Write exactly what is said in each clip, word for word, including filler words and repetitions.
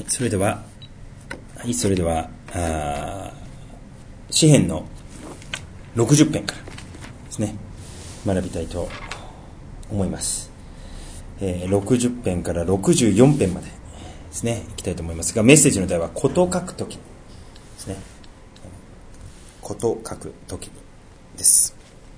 それでは、はい、それでは、あ詩編のろくじゅっ編からですね、学びたいと思います。えー、ろくじゅっ編からろくじゅうよん編までですね、いきたいと思いますが、メッセージの題は、こと書くときですね。こと書くときです。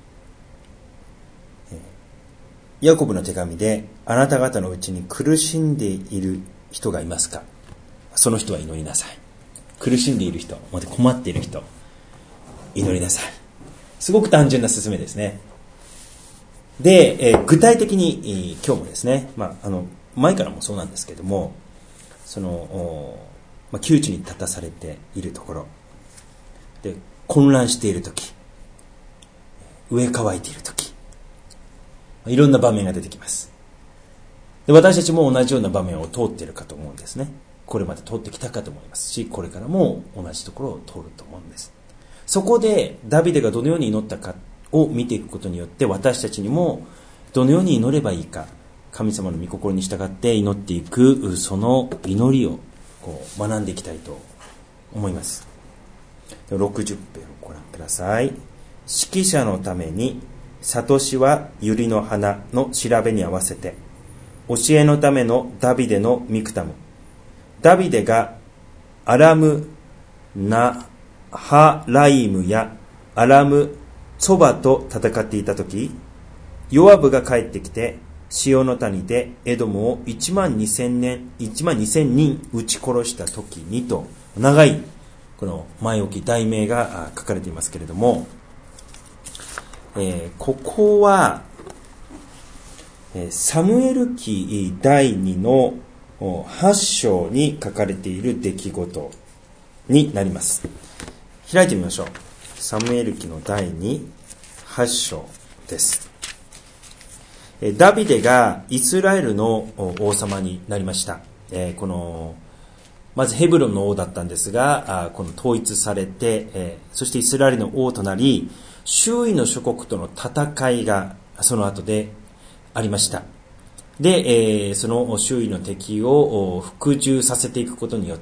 ヤコブの手紙で、あなた方のうちに苦しんでいる人がいますか？その人は祈りなさい。苦しんでいる人、また困っている人、祈りなさい。すごく単純な勧めですね。で、えー、具体的に、えー、今日もですね、まあ、あの前からもそうなんですけども、その、まあ、窮地に立たされているところで、混乱しているとき、飢え渇いているとき、いろんな場面が出てきます。で、私たちも同じような場面を通っているかと思うんですね。これまで通ってきたかと思いますし、これからも同じところを通ると思うんです。そこでダビデがどのように祈ったかを見ていくことによって、私たちにもどのように祈ればいいか、神様の御心に従って祈っていく、その祈りをこう学んでいきたいと思います。ろくじゅっ編をご覧ください。指揮者のために悟しは百合の花の調べに合わせて、教えのためのダビデのミクタム。ダビデがアラムナハライムやアラムツォバと戦っていたとき、ヨアブが帰ってきて、塩の谷でエドムを一万二千年、一万二千人撃ち殺したときにと、長いこの前置き題名が書かれていますけれども、えー、ここはサムエル記だいにのはち章に書かれている出来事になります。開いてみましょう。サムエル記のだいに、はち章です。ダビデがイスラエルの王様になりました。このまずヘブロンの王だったんですが、この統一されて、そしてイスラエルの王となり、周囲の諸国との戦いがその後でありました。で、えー、その周囲の敵を服従させていくことによって、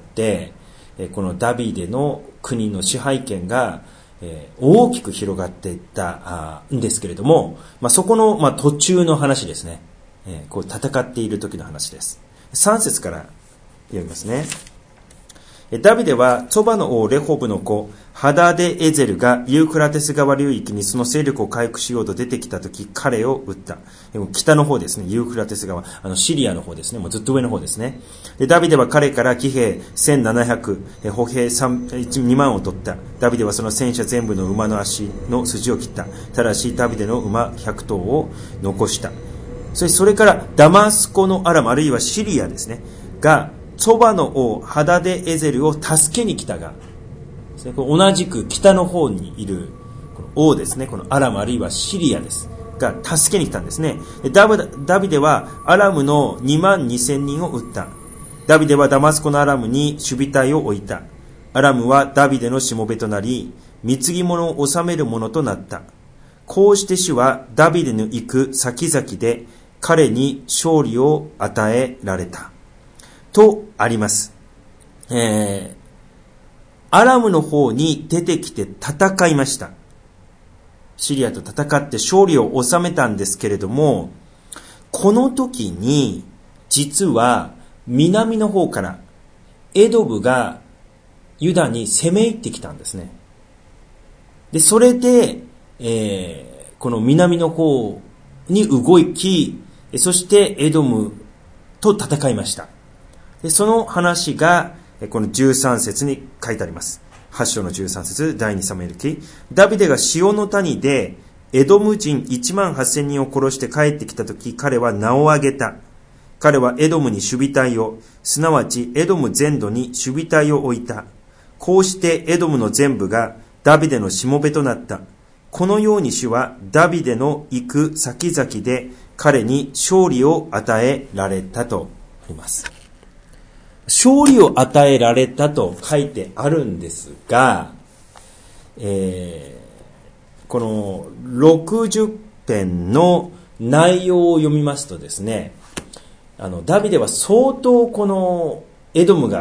このダビデの国の支配権が大きく広がっていったんですけれども、まあ、そこの、まあ、途中の話ですね。こう戦っている時の話です。さん節から読みますね。ダビデはツォバの王レホブの子ハダデエゼルがユーフラテス川流域にその勢力を回復しようと出てきたとき、彼を撃った。北の方ですね、ユーフラテス川、あのシリアの方ですね、もうずっと上の方ですね。でダビデは彼から騎兵せんななひゃく、歩兵にまんを取った。ダビデはその戦車全部の馬の足の筋を切った。ただしダビデの馬ひゃく頭を残した。そしてそれからダマスコのアラム、あるいはシリアですねが、ツォバの王ハダデエゼルを助けに来たが、同じく北の方にいる王ですね、このアラムあるいはシリアですが助けに来たんですね。ダビデはアラムのにまんにせんにんを撃った。ダビデはダマスコのアラムに守備隊を置いた。アラムはダビデのしもべとなり、貢ぎ物を治める者となった。こうして主はダビデの行く先々で彼に勝利を与えられたとあります。えー、アラムの方に出てきて戦いました。シリアと戦って勝利を収めたんですけれども、この時に実は南の方からエドブがユダに攻め入ってきたんですね。で、それで、えー、この南の方に動き、そしてエドムと戦いました。でその話がこのじゅうさん節に書いてあります。はち章のじゅうさん節、だいにサムエル記。ダビデが塩の谷でエドム人いちまんはっせんにんを殺して帰ってきたとき、彼は名を上げた。彼はエドムに守備隊を、すなわちエドム全土に守備隊を置いた。こうしてエドムの全部がダビデのしもべとなった。このように主はダビデの行く先々で彼に勝利を与えられたとあります。勝利を与えられたと書いてあるんですが、えー、このろくじゅっ編の内容を読みますとですね、あのダビデは相当このエドムが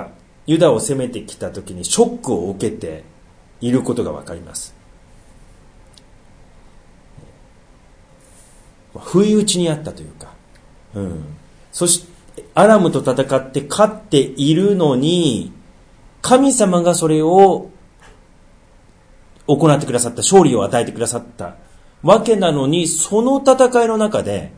ユダを攻めてきた時にショックを受けていることがわかります。不意打ちにあったというか、うん、そしてアラムと戦って勝っているのに、神様がそれを行ってくださった、勝利を与えてくださったわけなのに、その戦いの中で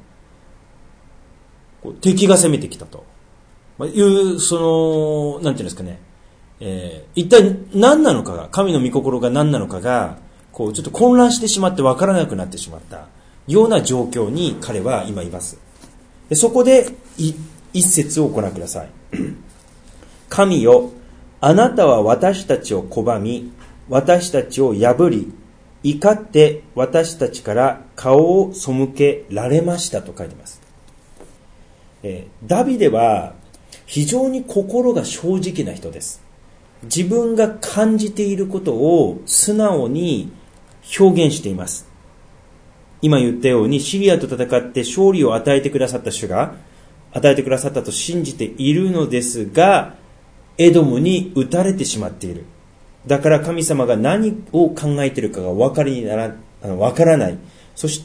敵が攻めてきたという、そのなんていうんですかね、えー、一体何なのかが、神の御心が何なのかがこうちょっと混乱してしまって分からなくなってしまったような状況に彼は今います。でそこで一節をご覧ください。神よ、あなたは私たちを拒み、私たちを破り、怒って私たちから顔を背けられましたと書いてます。えー、ダビデは非常に心が正直な人です。自分が感じていることを素直に表現しています。今言ったようにシリアと戦って勝利を与えてくださった主が与えてくださったと信じているのですが、エドムに撃たれてしまっている。だから神様が何を考えているかが分かりなら、あの、分からない。そして、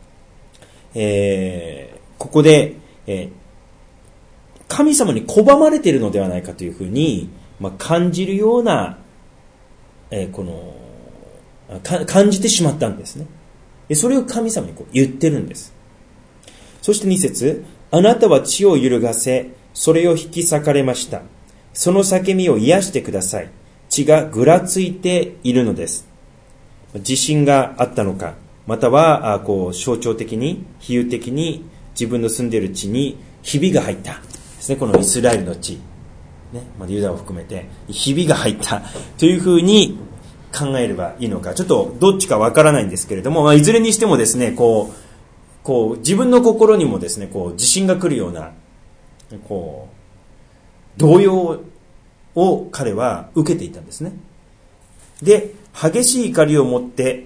えー、ここで、えー、神様に拒まれているのではないかというふうに、まあ、感じるような、えー、このか感じてしまったんですね。でそれを神様にこう言ってるんです。そしてに節、あなたは地を揺るがせ、それを引き裂かれました。その叫びを癒してください。地がぐらついているのです。地震があったのか、またはあこう象徴的に比喩的に自分の住んでいる地にひびが入ったですね。このイスラエルの地、ね、まあ、ユダを含めてひびが入ったというふうに考えればいいのか、ちょっとどっちかわからないんですけれども、まあ、いずれにしてもですね、こうこう自分の心にもですね、こう地震が来るようなこう動揺を彼は受けていたんですね。で、激しい怒りを持って、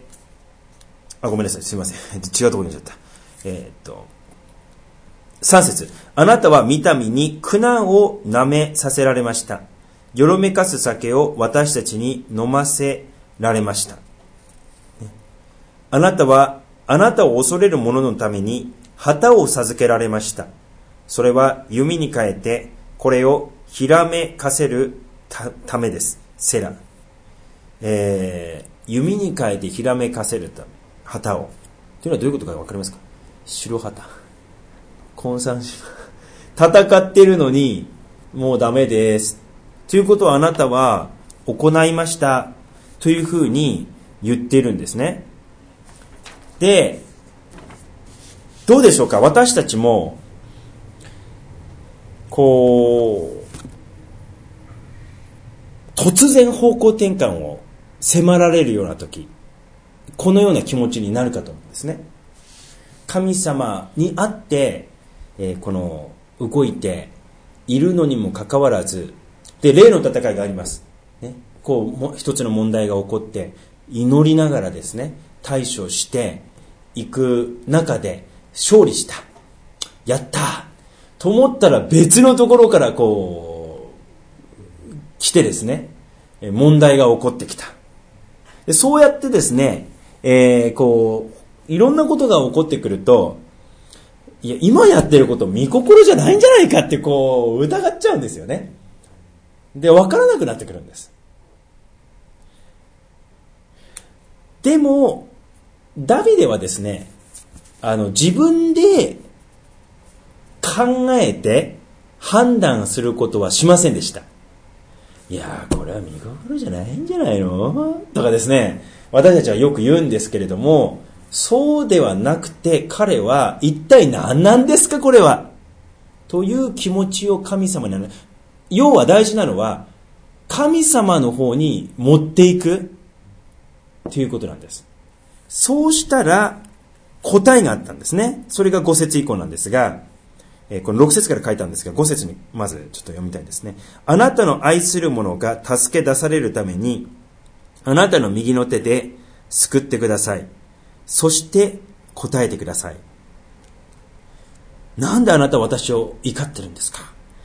あ、ごめんなさい、すみません、違うところに行っちゃった。えー、っとさん節、あなたは見た身に苦難をなめさせられました。よろめかす酒を私たちに飲ませられました。あなたはあなたを恐れる者のために旗を授けられました。それは弓に変えてこれをひらめかせる た, ためです。セラ、えー、弓に変えてひらめかせるため、旗をというのはどういうことか分かりますか？白旗、コンサンシ戦っているのにもうダメですということをあなたは行いましたというふうに言っているんですね。で、どうでしょうか？私たちもこう突然方向転換を迫られるような時、このような気持ちになるかと思うんですね。神様にあって、えー、この動いているのにもかかわらず、で霊の戦いがあります、ね、こうも一つの問題が起こって祈りながらですね対処していく中で勝利した、やったと思ったら別のところからこう来てですね問題が起こってきた。でそうやってですね、えー、こういろんなことが起こってくると、いや今やってること御心じゃないんじゃないかってこう疑っちゃうんですよね。で分からなくなってくるんです。でもダビデはですね、あの自分で考えて判断することはしませんでした。いやーこれは御心じゃないんじゃないのとかですね、私たちはよく言うんですけれども、そうではなくて彼は一体何なんですかこれはという気持ちを神様に、要は大事なのは神様の方に持っていくということなんです。そうしたら答えがあったんですね。それがご節以降なんですが、このろく節から書いたんですが、ご節にまずちょっと読みたいですね。あなたの愛する者が助け出されるために、あなたの右の手で救ってください。そして答えてください。なんであなたは私を怒ってるんですか？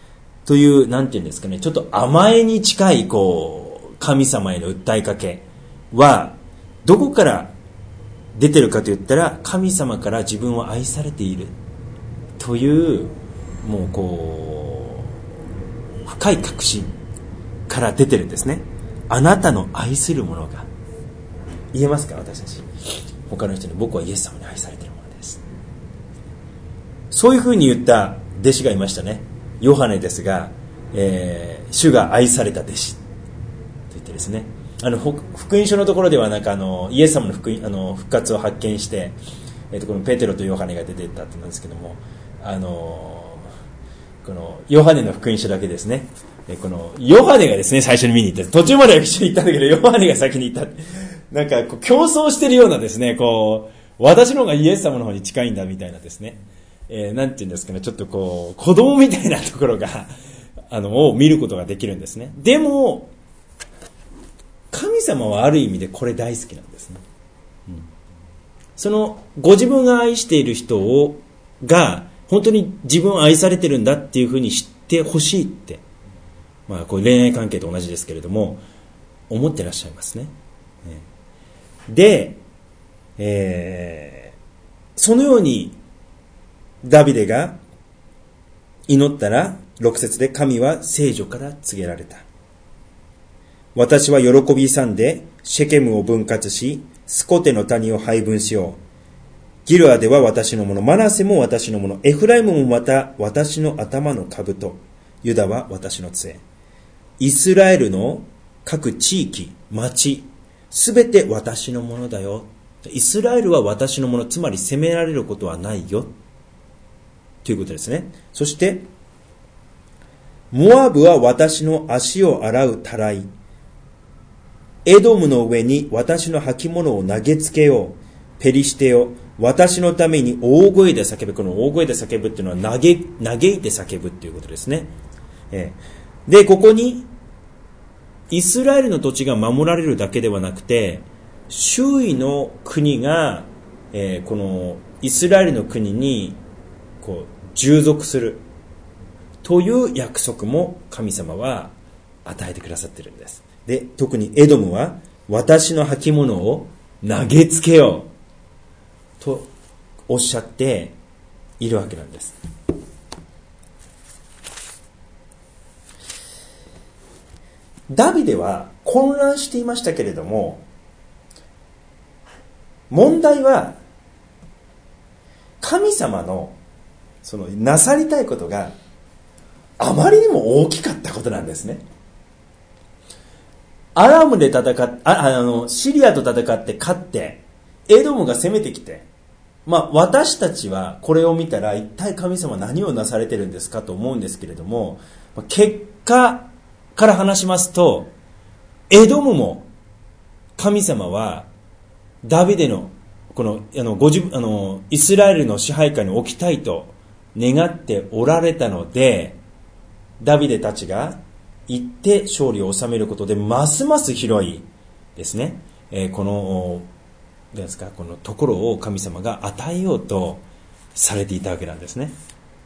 という、なんていうんですかね、ちょっと甘えに近い、こう、神様への訴えかけは、どこから出てるかと言ったら、神様から自分を愛されているという、もうこう、深い確信から出てるんですね。あなたの愛するものが。言えますか、私たち。他の人に、僕はイエス様に愛されているものです。そういうふうに言った弟子がいましたね。ヨハネですが、えー、主が愛された弟子と言ってですね、あの福音書のところではなんかあのイエス様の 福, あの復活を発見して、えー、とこのペテロとヨハネが出ていったってなんですけども、あのこのヨハネの福音書だけですね、えー、このヨハネがですね最初に見に行って、途中までは一緒に行ったんだけどヨハネが先に行った、なんかこう競争してるようなですね、こう私の方がイエス様の方に近いんだみたいなですね、えー、なんていうんですかね、ちょっとこう子供みたいなところがあのを見ることができるんですね。でも神様はある意味でこれ大好きなんですね、うん、そのご自分が愛している人をが本当に自分を愛されてるんだっていうふうに知ってほしいって、まあこう恋愛関係と同じですけれども思ってらっしゃいますね。で、えー、そのようにダビデが祈ったらろく節で神は聖女から告げられた。私は喜び勇んでシェケムを分割し、スコテの谷を配分しよう。ギルアでは私のもの、マナセも私のもの、エフライムもまた私の頭の兜、ユダは私の杖。イスラエルの各地域、町、すべて私のものだよ。イスラエルは私のもの、つまり責められることはないよ。ということですね。そして、モアブは私の足を洗うたらい。エドムの上に私の履物を投げつけよう。ペリシテよ。私のために大声で叫ぶ。この大声で叫ぶっていうのは嘆、嘆いて叫ぶっていうことですね。えー、で、ここに、イスラエルの土地が守られるだけではなくて、周囲の国が、えー、このイスラエルの国にこう従属するという約束も神様は与えてくださっているんです。で、特にエドムは私の履物を投げつけようとおっしゃっているわけなんです。ダビデは混乱していましたけれども、問題は神様のそのなさりたいことがあまりにも大きかったことなんですね。アラムで戦っああのシリアと戦って勝ってエドムが攻めてきて、まあ私たちはこれを見たら一体神様何をなされてるんですかと思うんですけれども、結果から話しますと、エドムも神様はダビデのこのあのご自あのイスラエルの支配下に置きたいと願っておられたので、ダビデたちが行って勝利を収めることでますます広いですね、えー、このですかこのところを神様が与えようとされていたわけなんですね。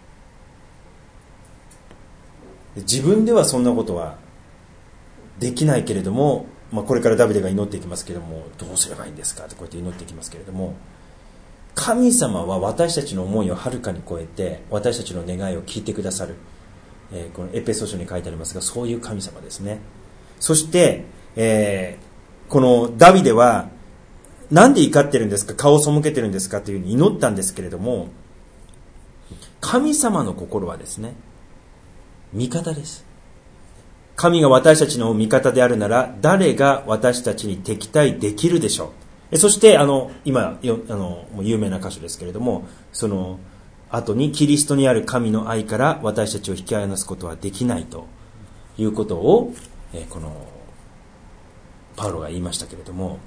自分ではそんなことはできないけれども、まあ、これからダビデが祈っていきますけれども、どうすればいいんですかってこうやって祈っていきますけれども、神様は私たちの思いをはるかに超えて私たちの願いを聞いてくださる、えー、このエペソ書に書いてありますが、そういう神様ですね。そして、えー、このダビデはなんで怒ってるんですか、顔を背けてるんですかというふうに祈ったんですけれども、神様の心はですね、味方です。神が私たちの味方であるなら誰が私たちに敵対できるでしょう。そしてあの今よあの有名な箇所ですけれども、その後にキリストにある神の愛から私たちを引き離すことはできないということを、えこのパウロが言いましたけれども、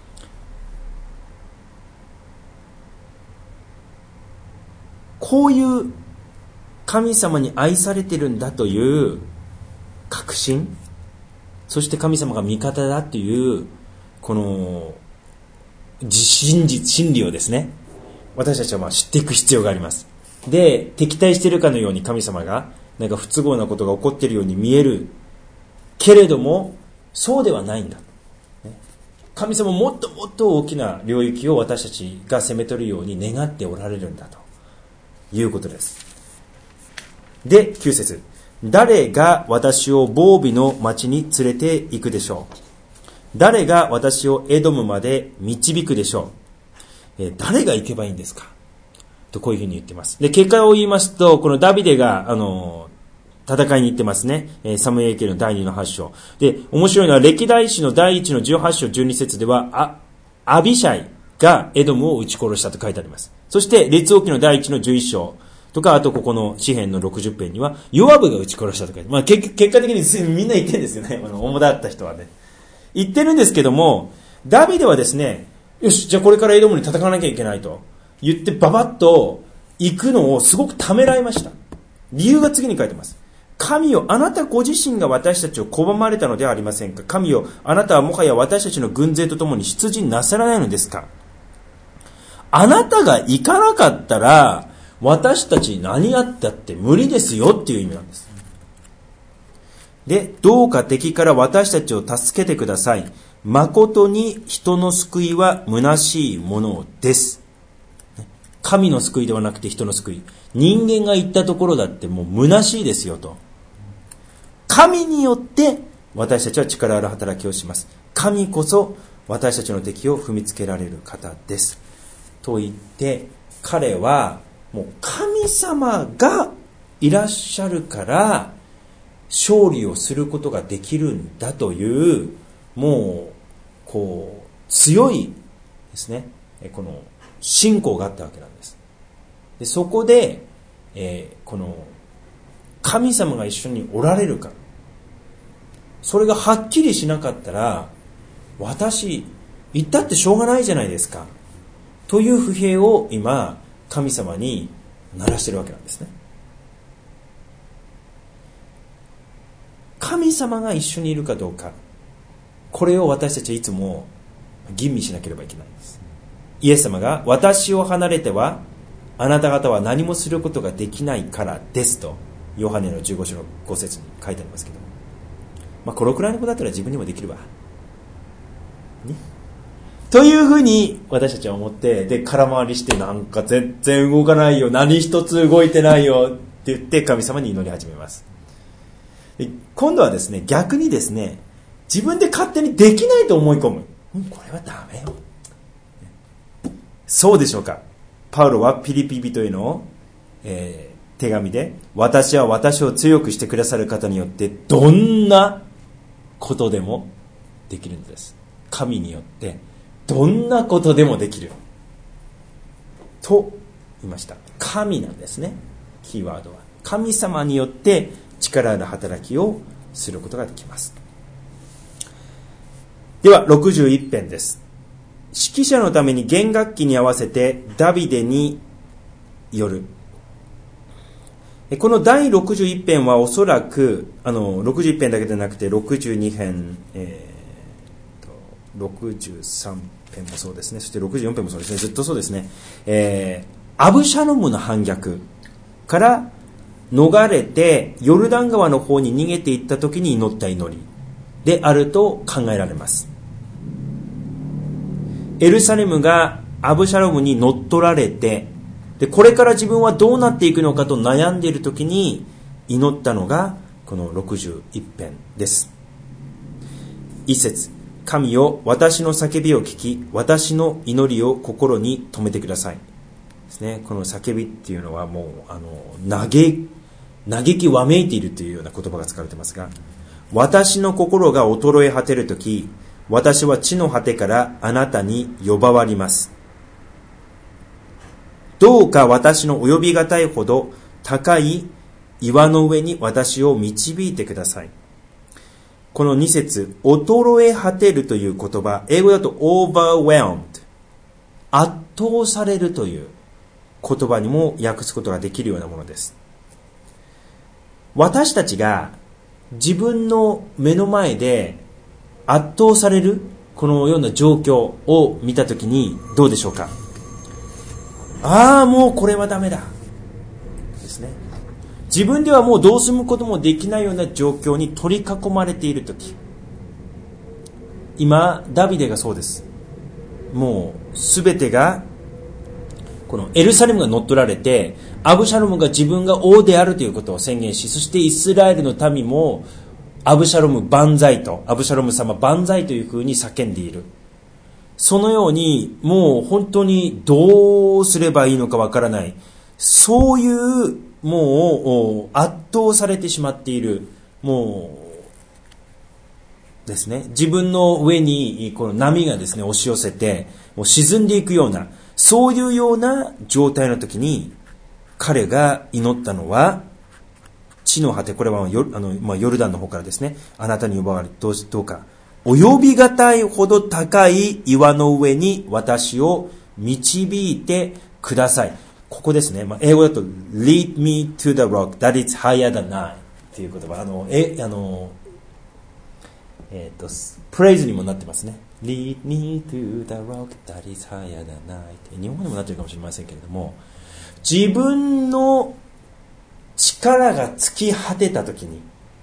こういう神様に愛されてるんだという確信、そして神様が味方だというこの真実真理をですね、私たちはまあ知っていく必要があります。で、敵対しているかのように神様がなんか不都合なことが起こっているように見えるけれども、そうではないんだ。神様もっともっと大きな領域を私たちが攻め取るように願っておられるんだということです。で、きゅう節、誰が私を防備の町に連れて行くでしょう。誰が私をエドムまで導くでしょう。えー、誰が行けばいいんですかと、こういうふうに言っています。で、結果を言いますと、このダビデが、あの、戦いに行ってますね。えー、サムエル記のだいにのはち章。で、面白いのは、歴代史のだいいちのじゅうはち章じゅうに節では、あ、アビシャイがエドムを撃ち殺したと書いてあります。そして、列王記のだいいちのじゅういち章とか、あとここの詩編のろくじゅう編には、ヨアブが撃ち殺したと書いてある。まあ、結果的にみんな言ってるんですよね。あの、主だった人はね。言ってるんですけども、ダビデはですね、よし、じゃあこれからエドムに戦わなきゃいけないと言ってババッと行くのをすごくためらいました。理由が次に書いてます。神よ、あなたご自身が私たちを拒まれたのではありませんか。神よ、あなたはもはや私たちの軍勢とともに出陣なさらないのですか。あなたが行かなかったら私たちに何やったって無理ですよっていう意味なんです。で、どうか敵から私たちを助けてください。誠に人の救いは虚しいものです。神の救いではなくて人の救い。人間が言ったところだってもう虚しいですよと。神によって私たちは力ある働きをします。神こそ私たちの敵を踏みつけられる方です。と言って、彼はもう神様がいらっしゃるから勝利をすることができるんだという、もうこう強いですね、この信仰があったわけなんです。で、そこで、えー、この神様が一緒におられるか、それがはっきりしなかったら、私言ったってしょうがないじゃないですかという不平を今神様に鳴らしてるわけなんですね。神様が一緒にいるかどうか、これを私たちはいつも吟味しなければいけないんです。イエス様が私を離れてはあなた方は何もすることができないからですとヨハネのじゅうご章のご節に書いてありますけど、まあこのくらいのことだったら自分にもできるわ、ね、というふうに私たちは思って、で空回りして、なんか全然動かないよ、何一つ動いてないよって言って神様に祈り始めます。で今度はですね、逆にですね、自分で勝手にできないと思い込む、うん、これはダメよ。そうでしょうか。パウロはピリピ人への、えー、手紙で、私は私を強くしてくださる方によってどんなことでもできるのです。神によってどんなことでもできると言いました。神なんですね。キーワードは神様によって力ある働きをすることができます。ではろくじゅういち編です。指揮者のために弦楽器に合わせてダビデによる。このだいろくじゅういち編はおそらくあのろくじゅういち編だけでなくてろくじゅうに編、えー、とろくじゅうさん編もそうですね、そしてろくじゅうよん編もそうですね、ずっとそうですね、えー、アブシャロムの反逆から逃れてヨルダン川の方に逃げていった時に祈った祈りであると考えられます。エルサレムがアブシャロムに乗っ取られて、でこれから自分はどうなっていくのかと悩んでいる時に祈ったのがこのろくじゅういち編です。一節、神よ私の叫びを聞き私の祈りを心に留めてくださいですね。この叫びっていうのはもうあの嘆嘆きわめいているというような言葉が使われていますが、私の心が衰え果てるとき、私は地の果てからあなたに呼ばわります。どうか私の及びがたいほど高い岩の上に私を導いてください。このに節、衰え果てるという言葉、英語だと overwhelmed、 圧倒されるという言葉にも訳すことができるようなものです。私たちが自分の目の前で圧倒されるこのような状況を見たときにどうでしょうか。ああもうこれはダメだですね。 自分ではもうどうすることもできないような状況に取り囲まれているとき、今ダビデがそうです。もうすべてがこのエルサレムが乗っ取られて、アブシャロムが自分が王であるということを宣言し、そしてイスラエルの民もアブシャロム万歳と、アブシャロム様万歳というふうに叫んでいる。そのようにもう本当にどうすればいいのかわからない、そういうもう圧倒されてしまっている、もうですね、自分の上にこの波がですね押し寄せてもう沈んでいくような、そういうような状態の時に彼が祈ったのは、地の果て、これはヨル、あの、まあ、ヨルダンの方からですね、あなたに呼ばわれどうどうか及びがたいほど高い岩の上に私を導いてください。ここですね、まあ、英語だと lead me to the rock that is higher than I という言葉、あのえあのえっ、ー、とプレイズにもなってますね。lead me to the rock that is higher than I って日本語でもなってるかもしれませんけれども、自分の力が尽き果てたときに、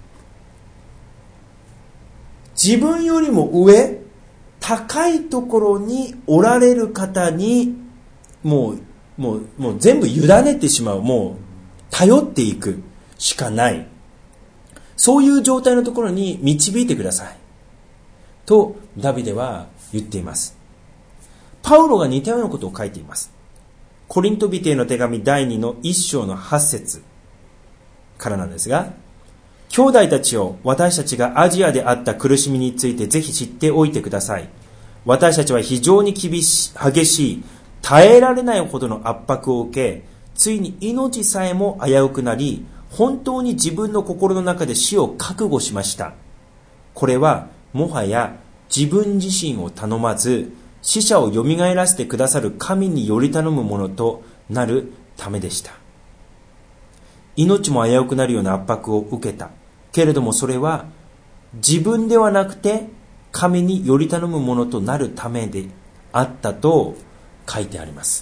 自分よりも上、高いところにおられる方にもう、もう、もう全部委ねてしまう、もう頼っていくしかない、そういう状態のところに導いてくださいとダビデは言っています。パウロが似たようなことを書いています。コリント人への手紙だいにのいっ章のはち節からなんですが、兄弟たちを、私たちがアジアであった苦しみについてぜひ知っておいてください。私たちは非常に厳しい、激しい、耐えられないほどの圧迫を受け、ついに命さえも危うくなり、本当に自分の心の中で死を覚悟しました。これはもはや自分自身を頼まず、死者を蘇らせてくださる神により頼むものとなるためでした。命も危うくなるような圧迫を受けた。けれどもそれは自分ではなくて神により頼むものとなるためであったと書いてあります。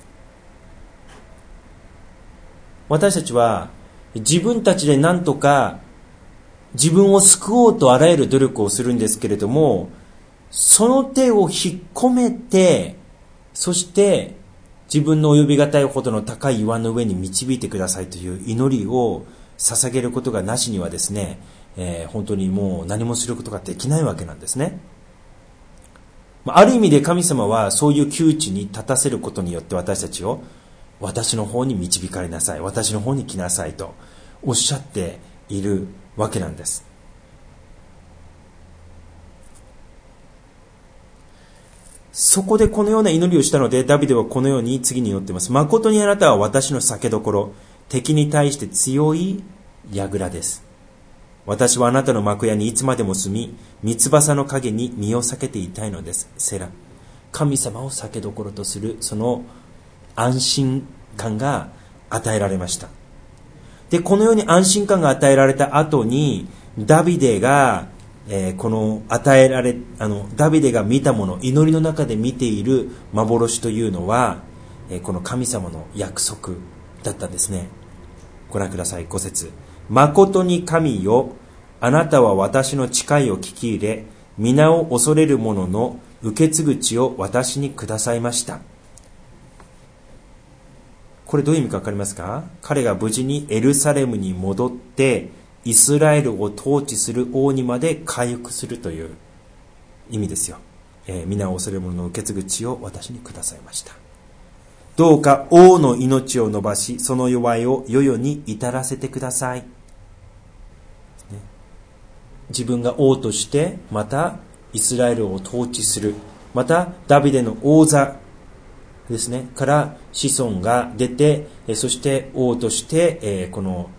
私たちは自分たちで何とか自分を救おうとあらゆる努力をするんですけれども、その手を引っ込めて、そして自分の及びがたいほどの高い岩の上に導いてくださいという祈りを捧げることがなしにはですね、えー、本当にもう何もすることができないわけなんですね。ある意味で神様はそういう窮地に立たせることによって私たちを私の方に導かれなさい、私の方に来なさいとおっしゃっているわけなんです。そこでこのような祈りをしたので、ダビデはこのように次に祈っています。誠にあなたは私の酒どころ、敵に対して強い櫓です。私はあなたの幕屋にいつまでも住み、三翼の影に身を避けていたいのです。セラ。神様を酒どころとするその安心感が与えられました。で、このように安心感が与えられた後に、ダビデがえー、この与えられあのダビデが見たもの、祈りの中で見ている幻というのは、えー、この神様の約束だったんですね。ご覧ください。ご節。誠に神よ、あなたは私の誓いを聞き入れ、皆を恐れる者の受け継ぐ地を私にくださいました。これどういう意味か分かりますか？彼が無事にエルサレムに戻ってイスラエルを統治する王にまで回復するという意味ですよ。えー、皆を恐れる者の受け継ぐ地を私にくださいました。どうか王の命を伸ばし、その弱いを世々に至らせてください。ね、自分が王としてまたイスラエルを統治する、またダビデの王座ですねから子孫が出て、そして王として、えー、この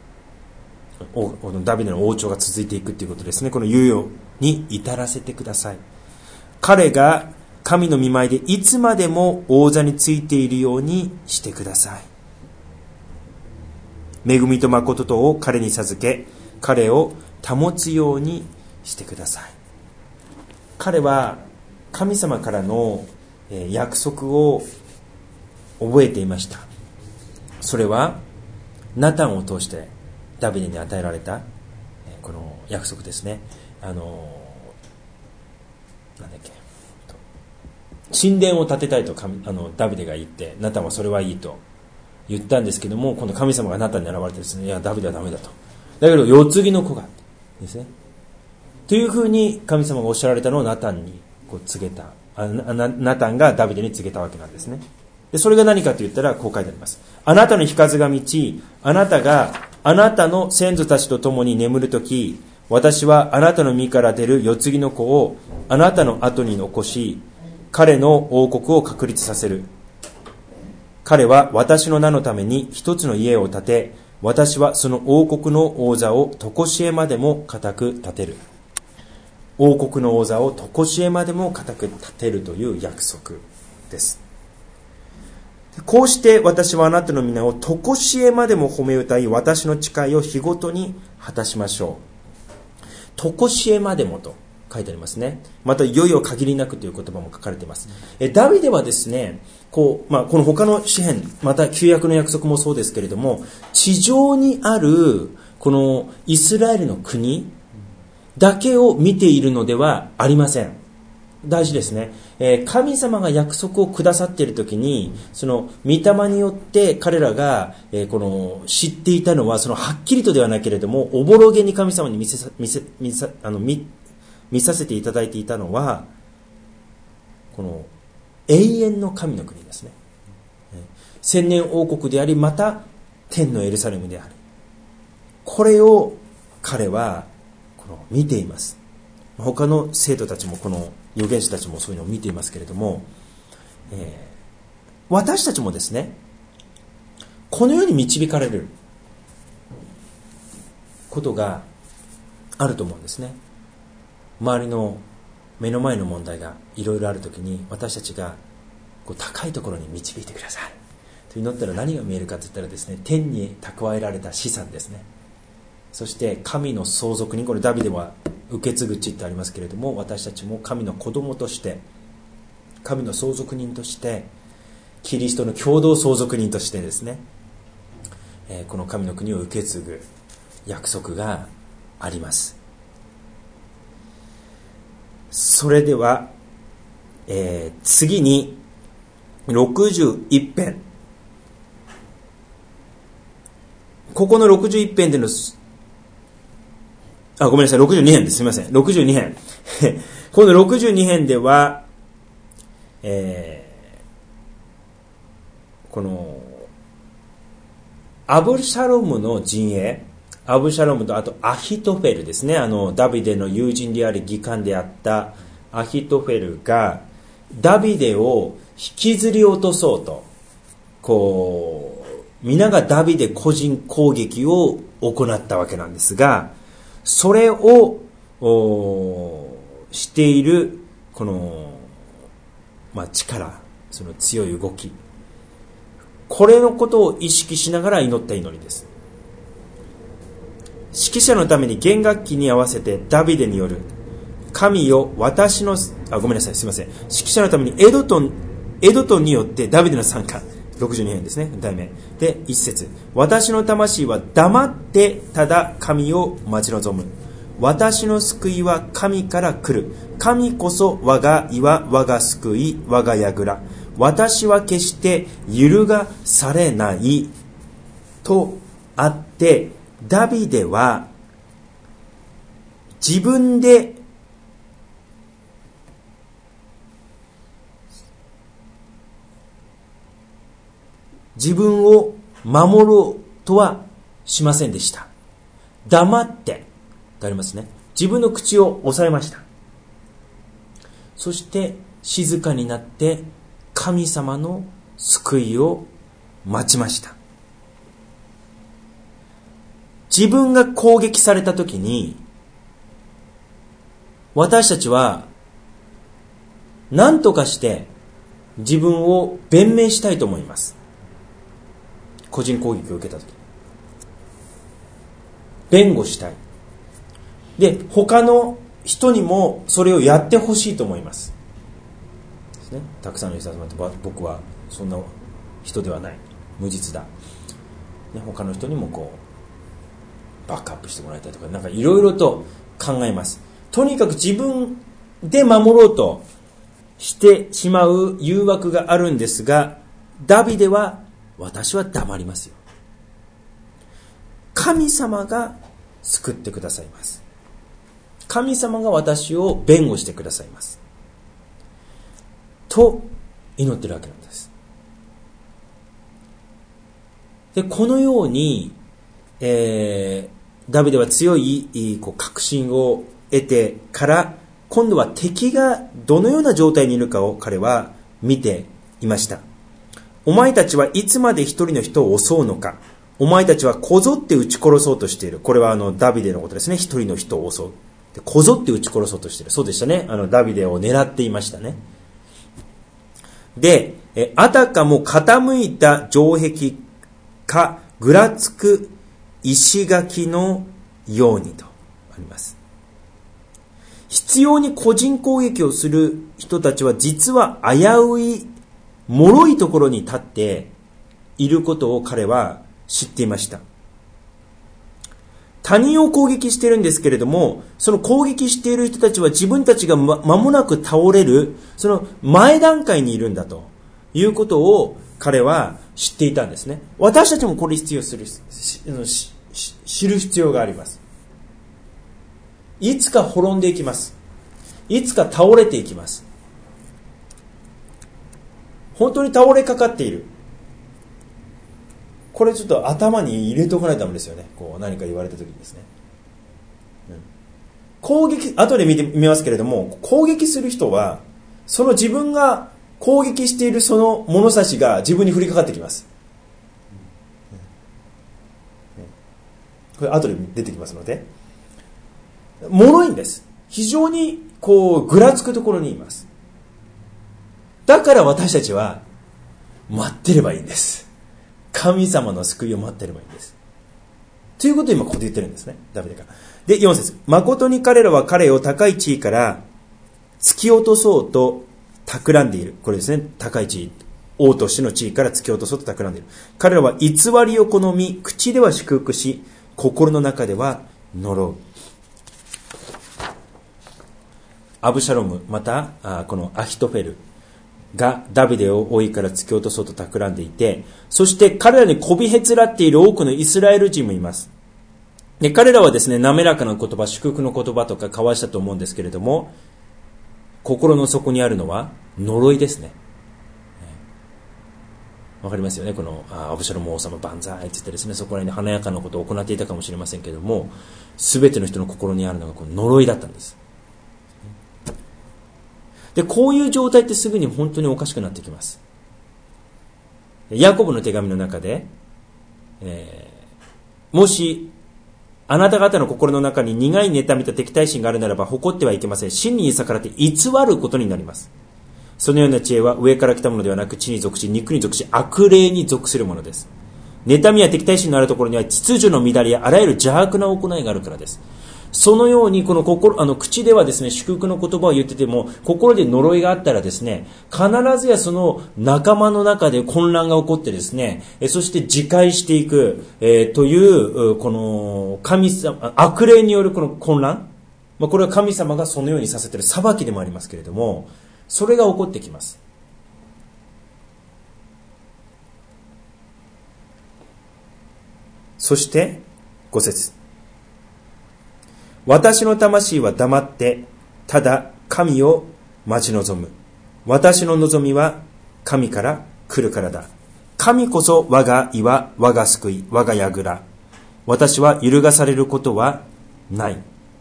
ダビデの王朝が続いていくということですね。この猶予に至らせてください。彼が神の御前でいつまでも王座についているようにしてください。恵みと誠とを彼に授け、彼を保つようにしてください。彼は神様からの約束を覚えていました。それはナタンを通してダビデに与えられたこの約束ですね。あのなんだっけ、神殿を建てたいと神あのダビデが言って、ナタンはそれはいいと言ったんですけども、今度神様がナタンに現れてですね、いやダビデはダメだと、だけど世継ぎの子がですねというふうに神様がおっしゃられたのをナタンにこう告げた、あなナタンがダビデに告げたわけなんですね。でそれが何かと言ったらこう書いてあります。あなたの日数が満ち、あなたがあなたの先祖たちと共に眠るとき、私はあなたの身から出る世継ぎの子をあなたの後に残し、彼の王国を確立させる。彼は私の名のために一つの家を建て、私はその王国の王座を常しえまでも固く立てる。王国の王座を常しえまでも固く立てるという約束です。こうして私はあなたの皆を常しえまでも褒め歌い、私の誓いを日ごとに果たしましょう。常しえまでもと書いてありますね。またいよいよ限りなくという言葉も書かれています。えダビデはですね、こう、まあ、この他の詩編、また旧約の約束もそうですけれども、地上にあるこのイスラエルの国だけを見ているのではありません。大事ですね。えー、神様が約束をくださっているときに、その御霊によって彼らが、えー、この知っていたのは、そのはっきりとではないけれども、おぼろげに神様に見せさ見せ見さあの 見, 見させていただいていたのは、この永遠の神の国ですね。千年王国であり、また天のエルサレムである。これを彼はこの見ています。他の生徒たちも、この預言者たちもそういうのを見ていますけれども、えー、私たちもですね、このように導かれることがあると思うんですね。周りの目の前の問題がいろいろあるときに、私たちがこう高いところに導いてくださいと祈ったら、何が見えるかといったらですね、天に蓄えられた資産ですね。そして神の相続人、これダビデは受け継ぐ地ってありますけれども、私たちも神の子供として、神の相続人として、キリストの共同相続人としてですね、えー、この神の国を受け継ぐ約束があります。それでは、えー、次にろくじゅういち編、ここのろくじゅういち編でのあ、ごめんなさい、ろくじゅうに編です。すみません。ろくじゅうに編。このろくじゅうに編では、えー、この、アブシャロムの陣営、アブシャロムと、あとアヒトフェルですね。あの、ダビデの友人であり、義官であったアヒトフェルが、ダビデを引きずり落とそうと、こう、皆がダビデ個人攻撃を行ったわけなんですが、それをしているこの、まあ、力、その強い動き、これのことを意識しながら祈った祈りです。指揮者のために弦楽器に合わせてダビデによる神よ私のあごめんなさいすみません指揮者のためにエドトンエドトンによってダビデの参加ろくじゅうに編ですね。題名で一節、私の魂は黙ってただ神を待ち望む。私の救いは神から来る。神こそ我が岩、我が救い、我が櫓。私は決して揺るがされないとあって、ダビデは自分で自分を守ろうとはしませんでした。黙ってありますね。自分の口を抑えました。そして静かになって神様の救いを待ちました。自分が攻撃されたときに、私たちは何とかして自分を弁明したいと思います。個人攻撃を受けたとき、弁護したい。で、他の人にもそれをやってほしいと思います。ですね。たくさんの人が集まって、僕はそんな人ではない。無実だ。 ね、他の人にもこうバックアップしてもらいたいとか、なんかいろいろと考えます。とにかく自分で守ろうとしてしまう誘惑があるんですが、ダビデは私は黙りますよ。神様が救ってくださいます。神様が私を弁護してくださいますと祈ってるわけなんです。でこのように、えー、ダビデは強いこう確信を得てから、今度は敵がどのような状態にいるかを彼は見ていました。お前たちはいつまで一人の人を襲うのか。お前たちはこぞって撃ち殺そうとしている。これはあのダビデのことですね。一人の人を襲う。でこぞって撃ち殺そうとしている。そうでしたね。あのダビデを狙っていましたね。で、えあたかも傾いた城壁かぐらつく石垣のようにとあります。必要に個人攻撃をする人たちは実は危うい脆いところに立っていることを彼は知っていました。他人を攻撃しているんですけれども、その攻撃している人たちは自分たちがま間もなく倒れるその前段階にいるんだということを彼は知っていたんですね。私たちもこれ必要する知る必要があります。いつか滅んでいきます。いつか倒れていきます。本当に倒れかかっている。これちょっと頭に入れておかないとダメですよね。こう何か言われた時にですね、うん、攻撃後で見てみますけれども、攻撃する人はその自分が攻撃しているその物差しが自分に降りかかってきます。これ後で出てきますので、脆いんです。非常にこうぐらつくところにいます。だから私たちは待ってればいいんです。神様の救いを待ってればいいんです。ということを今ここで言ってるんですね、ダビデが。で、よん節。誠に彼らは彼を高い地位から突き落とそうと企んでいる。これですね、高い地位。王としての地位から突き落とそうと企んでいる。彼らは偽りを好み、口では祝福し、心の中では呪う。アブシャロム、またこのアヒトフェルがダビデを王位から突き落とそうと企んでいて、そして彼らにこびへつらっている多くのイスラエル人もいます。で彼らはですね、滑らかな言葉、祝福の言葉とか交わしたと思うんですけれども、心の底にあるのは呪いですね。わかりますよね。このアブシャロム王様万歳って言ってですね、そこら辺で華やかなことを行っていたかもしれませんけれども、すべての人の心にあるのがこの呪いだったんです。でこういう状態ってすぐに本当におかしくなってきます。ヤコブの手紙の中で、えー、もしあなた方の心の中に苦い妬みと敵対心があるならば誇ってはいけません。真に逆らって偽ることになります。そのような知恵は上から来たものではなく、地に属し、肉に属し、悪霊に属するものです。妬みや敵対心のあるところには秩序の乱れやあらゆる邪悪な行いがあるからです。そのようにこの心あの口ではですね、祝福の言葉を言ってても心で呪いがあったらですね、必ずやその仲間の中で混乱が起こってですね、えそして自戒していく、えー、というこの神様悪霊によるこの混乱、まあ、これは神様がそのようにさせている裁きでもありますけれども、それが起こってきます。そしてご節。私の魂は黙ってただ神を待ち望む。私の望みは神から来るからだ。神こそ我が岩、我が救い、我が櫓。私は揺るがされることはない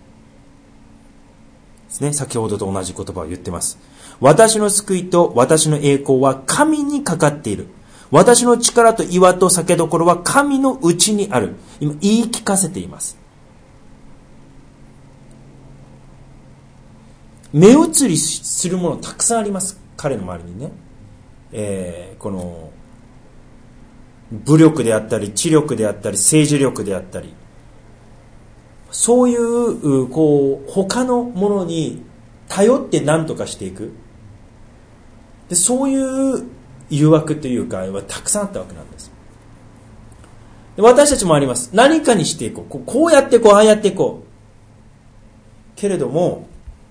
ですね。先ほどと同じ言葉を言ってます。私の救いと私の栄光は神にかかっている。私の力と岩と酒どころは神のうちにある。今言い聞かせています。目移りするものたくさんあります。彼の周りにね、えー、この武力であったり知力であったり政治力であったり、そういうこう他のものに頼って何とかしていく。でそういう誘惑というかはたくさんあったわけなんです。 私たちもあります。何かにしていこう。こうやっていこう、ああやっていこう。けれども、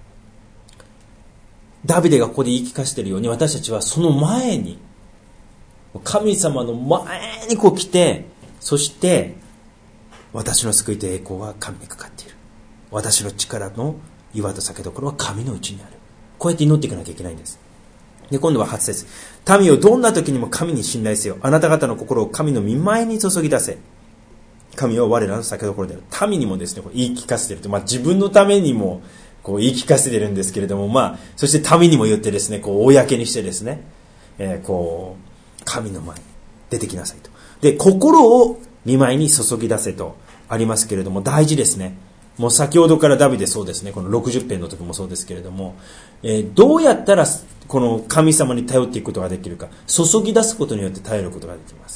ダビデがここで言い聞かせているように、私たちはその前に、神様の前にこう来て、そして、私の救いと栄光は神にかかっている。私の力の岩と酒どころは神のうちにある。こうやって祈っていかなきゃいけないんです。で、今度ははち節。民をどんな時にも神に信頼せよ。あなた方の心を神の御前に注ぎ出せ。神は我らの酒どころである。民にもですね、こう言い聞かせていると。まあ自分のためにもこう言い聞かせているんですけれども、まあ、そして民にも言ってですね、こう公にしてですね、えー、こう、神の前に出てきなさいと。で、心を御前に注ぎ出せとありますけれども、大事ですね。もう先ほどからダビデそうですね、このろくじゅっ編の時もそうですけれども、えー、どうやったらこの神様に頼っていくことができるか、注ぎ出すことによって頼ることができます。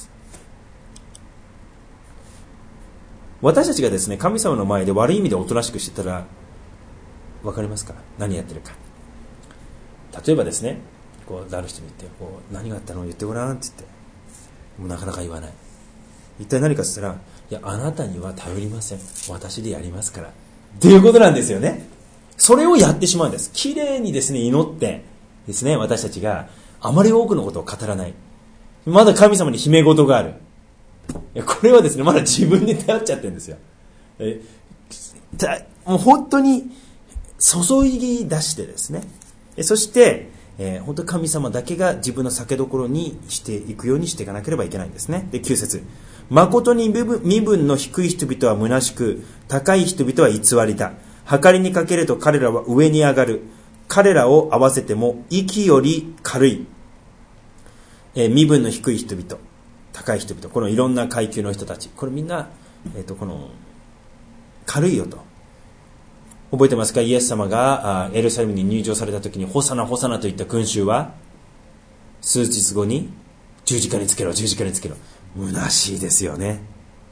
私たちがですね、神様の前で悪い意味でおとなしくしてたら、わかりますか？何やってるか。例えばですね、こうある人に言って、こう何があったの言ってごらんって言って、もうなかなか言わない。一体何かって言ったら、いや、あなたには頼りません。私でやりますから。っていうことなんですよね。それをやってしまうんです。綺麗にですね、祈ってですね、私たちがあまり多くのことを語らない。まだ神様に秘め事がある。いや、これはですね、まだ自分に頼っちゃってるんですよ。えもう本当に注ぎ出してですね。そして、えー、本当に神様だけが自分の酒どころにしていくようにしていかなければいけないんですね。で、きゅう節。誠に身分の低い人々は虚しく、高い人々は偽りだ。計りにかけると彼らは上に上がる。彼らを合わせても息より軽い。えー、身分の低い人々、高い人々、このいろんな階級の人たち、これみんな、えーと、この軽いよと。覚えてますか？イエス様がエルサレムに入場された時に、ホサナホサナといった群衆は数日後に十字架につけろ、十字架につけろ。虚しいですよね。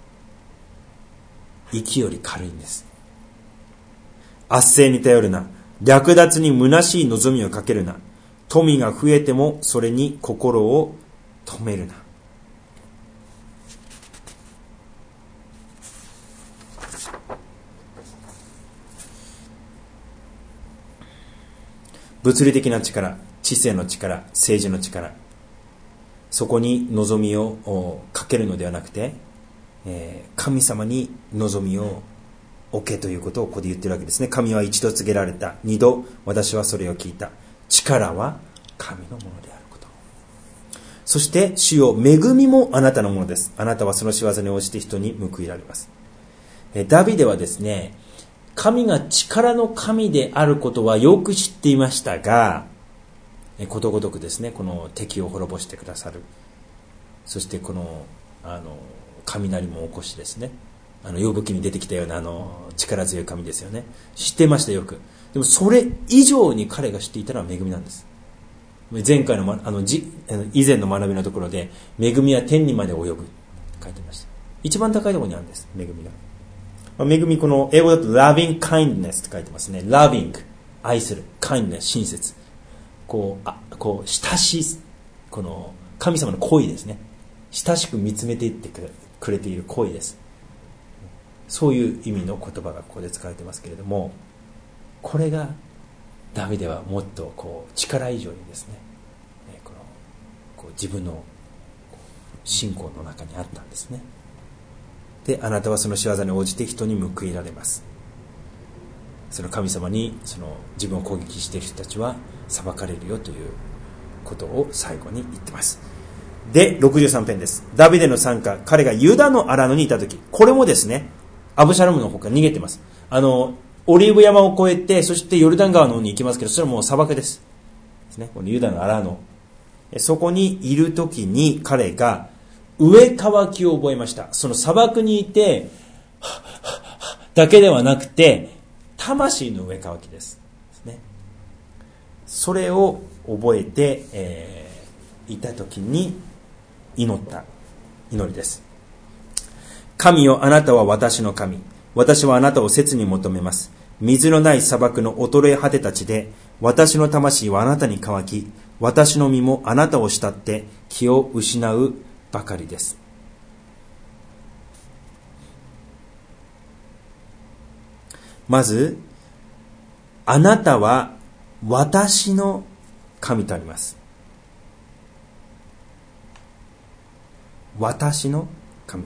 息より軽いんです。圧政に頼るな。略奪に虚しい望みをかけるな。富が増えてもそれに心を止めるな。物理的な力、知性の力、政治の力、そこに望みをかけるのではなくて、えー、神様に望みを置けということをここで言ってるわけですね。神は一度告げられた。二度私はそれを聞いた。力は神のものであること。そして主よ、恵みもあなたのものです。あなたはその仕業に応じて人に報いられます。えー、ダビデはですね、神が力の神であることはよく知っていましたが、ことごとくですね、この敵を滅ぼしてくださる。そしてこの、あの、雷も起こしですね、あの、ヨブ記に出てきたようなあの、力強い神ですよね。知ってましたよく。でもそれ以上に彼が知っていたのは恵みなんです。前回の、あの、じ以前の学びのところで、恵みは天にまで及ぶ。書いてました。一番高いところにあるんです、恵みが。恵み、この英語だと loving kindness って書いてますね。loving、愛する、kindness、親切。こう、あ、こう、親しい、この、神様の恋ですね。親しく見つめていってくれている恋です。そういう意味の言葉がここで使われてますけれども、これが、ダビデはもっとこう、力以上にですね、この、こう自分の信仰の中にあったんですね。で、あなたはその仕業に応じて人に報いられます。その神様にその自分を攻撃している人たちは裁かれるよということを最後に言ってます。で、ろくじゅうさん編です。ダビデの参加、彼がユダの荒野にいたとき、これもですね、アブシャロムの方から逃げてます。あの、オリーブ山を越えて、そしてヨルダン川の方に行きますけど、それはもう砂漠です。ですね、このユダの荒野。そこにいるときに彼が上乾きを覚えました。その砂漠にいて、だけではなくて、魂の上乾きです。ですね。それを覚えて、えー、いたときに祈った祈りです。神よ、あなたは私の神。私はあなたを切に求めます。水のない砂漠の衰え果てた地で、私の魂はあなたに乾き、私の身もあなたを慕って気を失うばかりです。 まず、あなたは私の神とあります。私の神。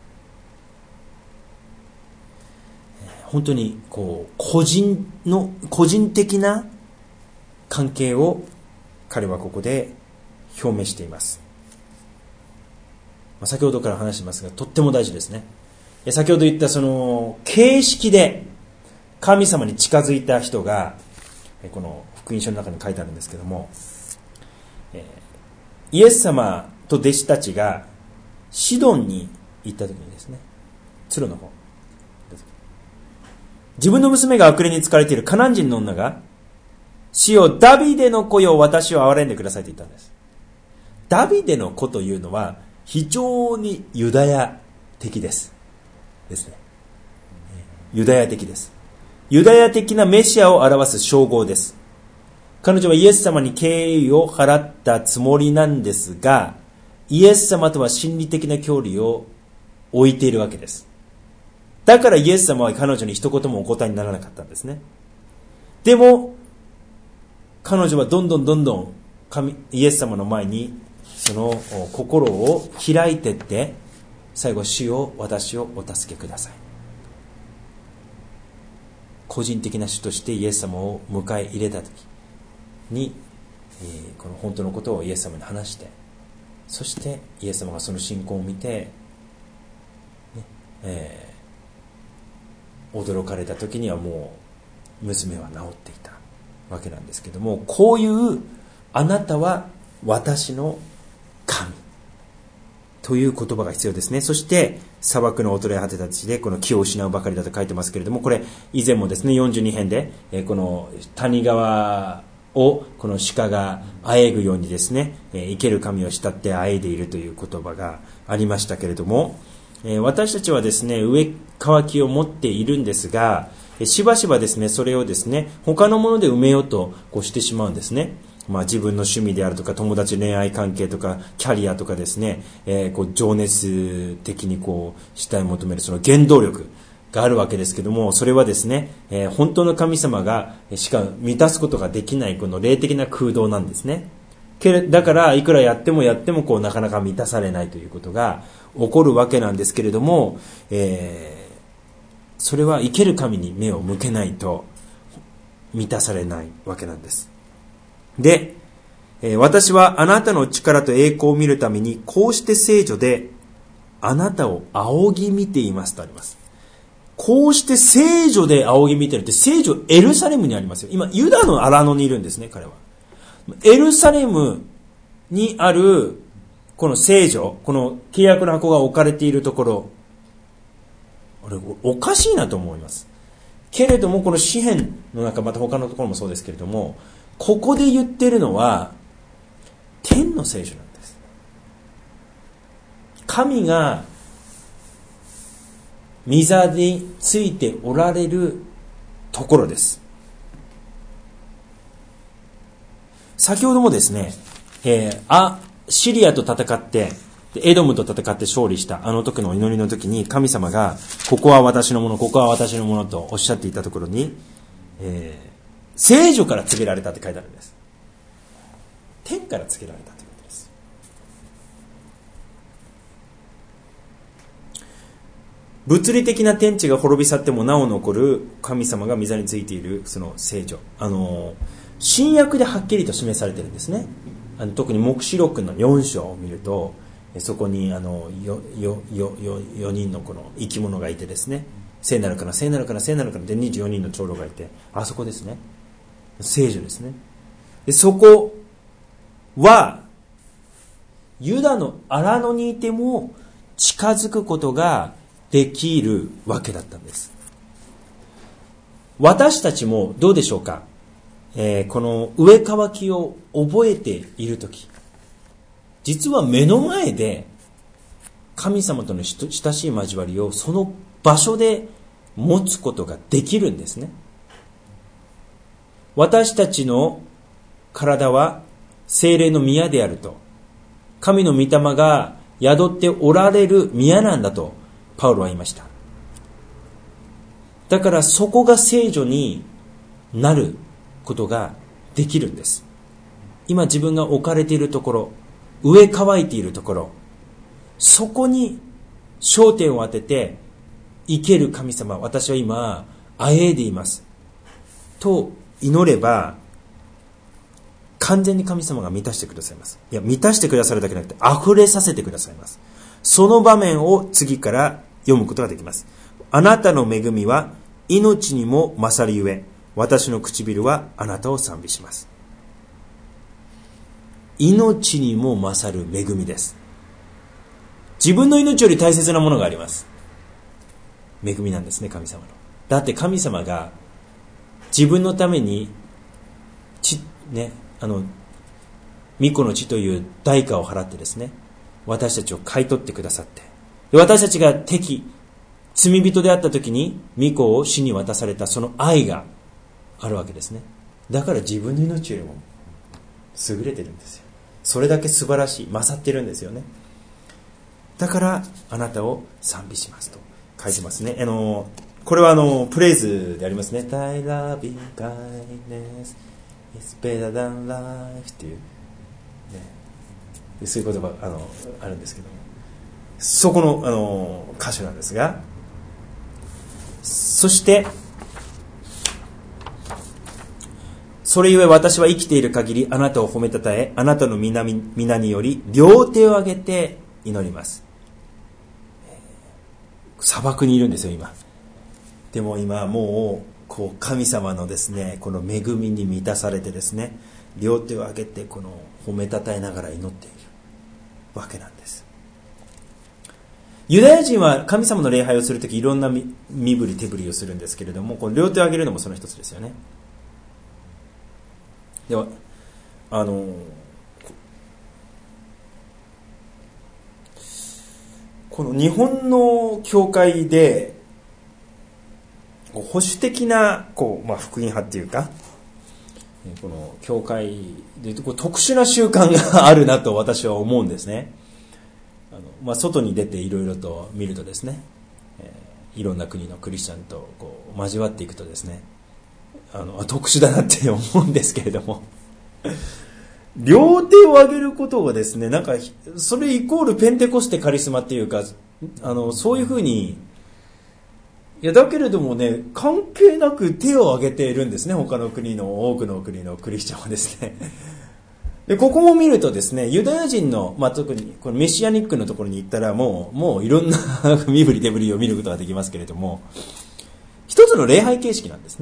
本当にこう個人の個人的な関係を彼はここで表明しています。先ほどから話していますが、とっても大事ですね。先ほど言ったその形式で神様に近づいた人がこの福音書の中に書いてあるんですけども、イエス様と弟子たちがシドンに行った時にですね、ツロの方、自分の娘が悪霊に疲れているカナン人の女が、主よダビデの子よ私を憐れんでくださいと言ったんです。ダビデの子というのは非常にユダヤ的ですですね。ユダヤ的です。ユダヤ的なメシアを表す称号です。彼女はイエス様に敬意を払ったつもりなんですが、イエス様とは心理的な距離を置いているわけです。だからイエス様は彼女に一言もお答えにならなかったんですね。でも彼女はどんどんどんどん神イエス様の前にその心を開いていって、最後、主よ私をお助けください、個人的な主としてイエス様を迎え入れた時に、えー、この本当のことをイエス様に話して、そしてイエス様がその信仰を見て、ねえー、驚かれた時にはもう娘は治っていたわけなんですけども、こういうあなたは私の神という言葉が必要ですね。そして砂漠の衰え果てた地でこの気を失うばかりだと書いてますけれども、これ以前もですねよんじゅうに編でこの谷川をこの鹿があえぐようにですね、生ける神を慕ってあえいでいるという言葉がありましたけれども、私たちはですね植え乾きを持っているんですが、しばしばですねそれをですね他のもので埋めようとこうしてしまうんですね。まあ、自分の趣味であるとか友達恋愛関係とかキャリアとかですね、えー、こう情熱的にこう主体を求めるその原動力があるわけですけども、それはですね、えー、本当の神様がしか満たすことができないこの霊的な空洞なんですね。だからいくらやってもやってもこうなかなか満たされないということが起こるわけなんですけれども、えー、それは生ける神に目を向けないと満たされないわけなんです。で、えー、私はあなたの力と栄光を見るためにこうして聖女であなたを仰ぎ見ていますとあります。こうして聖女で仰ぎ見てるって、聖女エルサレムにありますよ。今ユダの荒野にいるんですね、彼は。エルサレムにあるこの聖女、この契約の箱が置かれているところ、あれおかしいなと思いますけれども、この詩篇の中、また他のところもそうですけれども、ここで言ってるのは天の聖女なんです。神が御座についておられるところです。先ほどもですね、えー、あシリアと戦ってエドムと戦って勝利したあの時の祈りの時に、神様がここは私のもの、ここは私のものとおっしゃっていたところに、えー聖女から告げられたって書いてあるんです。天から告げられたということです。物理的な天地が滅び去ってもなお残る神様が御座についているその聖女、あの新約ではっきりと示されているんですね。あの特に黙示録のよん章を見ると、そこにあの よ, よ, よ, よ, よにんのこの生き物がいてですね、聖なるかな聖なるかな聖なるかなでにじゅうよにんの長老がいて、あそこですね、聖女ですね。でそこはユダの荒野にいても近づくことができるわけだったんです。私たちもどうでしょうか、えー、この植え替きを覚えているとき、実は目の前で神様との親しい交わりをその場所で持つことができるんですね。私たちの体は聖霊の宮であると、神の御霊が宿っておられる宮なんだとパウロは言いました。 だからそこが聖女になることができるんです。今自分が置かれているところ、植え乾いているところ、そこに焦点を当てて生ける神様、私は今あえいでいますと祈れば、完全に神様が満たしてくださいます。いや、満たしてくださるだけじゃなくて溢れさせてくださいます。その場面を次から読むことができます。あなたの恵みは命にも勝るゆえ、私の唇はあなたを賛美します。命にも勝る恵みです。自分の命より大切なものがあります。恵みなんですね、神様の。だって神様が自分のためにちね、あの御子の血という代価を払ってですね、私たちを買い取ってくださって、私たちが敵罪人であった時に御子を死に渡されたその愛があるわけですね。だから自分の命よりも優れてるんですよ。それだけ素晴らしい、勝ってるんですよね。だからあなたを賛美しますと書いてますね。あのこれはあのプレイズでありますね。 Thy loving kindness is better than life っていう、ね、そういう言葉 あ, のあるんですけども、そこの、あの歌詞なんですが、そしてそれゆえ私は生きている限りあなたを褒めたたえ、あなたの皆により両手を挙げて祈ります。砂漠にいるんですよ今。でも今もうこう神様のですね、この恵みに満たされてですね、両手を挙げてこの褒めたたえながら祈っているわけなんです。ユダヤ人は神様の礼拝をするときいろんな身振り手振りをするんですけれども、この両手を挙げるのもその一つですよね。ではあのこの日本の教会で保守的なこう、まあ、福音派っていうか、この教会でこう特殊な習慣があるなと私は思うんですね。あの、まあ、外に出ていろいろと見るとですね、えー、いろんな国のクリスチャンとこう交わっていくとですね、あの特殊だなって思うんですけれども両手を挙げることがですね、なんかそれイコールペンテコステカリスマっていうか、あのそういうふうに、いやだけれどもね、関係なく手を挙げているんですね、他の国の多くの国のクリスチャンはですね。でここも見るとですね、ユダヤ人の、まあ、特にこのメシアニックのところに行ったらもうもういろんな身振り手振りを見ることができますけれども、一つの礼拝形式なんですね。